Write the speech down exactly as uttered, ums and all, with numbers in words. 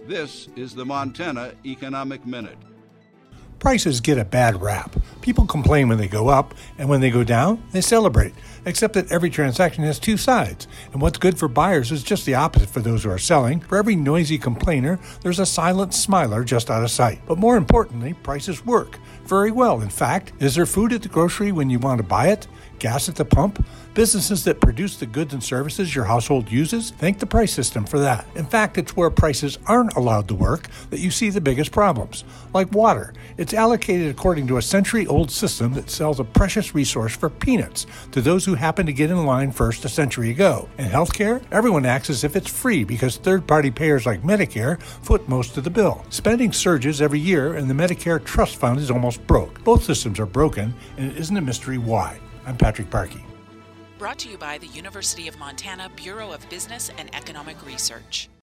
This is the Montana Economic Minute. Prices get a bad rap. People complain when they go up, and when they go down, they celebrate. Except that every transaction has two sides, and what's good for buyers is just the opposite for those who are selling. For every noisy complainer, there's a silent smiler just out of sight. But more importantly, prices work very well. In fact, is there food at the grocery when you want to buy it? Gas at the pump? Businesses that produce the goods and services your household uses? Thank the price system for that. In fact, it's where prices aren't allowed to work that you see the biggest problems. Like water. It's allocated according to a century-old system that sells a precious resource for peanuts to those who happen to get in line first a century ago. In healthcare, everyone acts as if it's free because third-party payers like Medicare foot most of the bill. Spending surges every year, and the Medicare Trust Fund is almost broke. Both systems are broken, and it isn't a mystery why. I'm Patrick Parkey. Brought to you by the University of Montana Bureau of Business and Economic Research.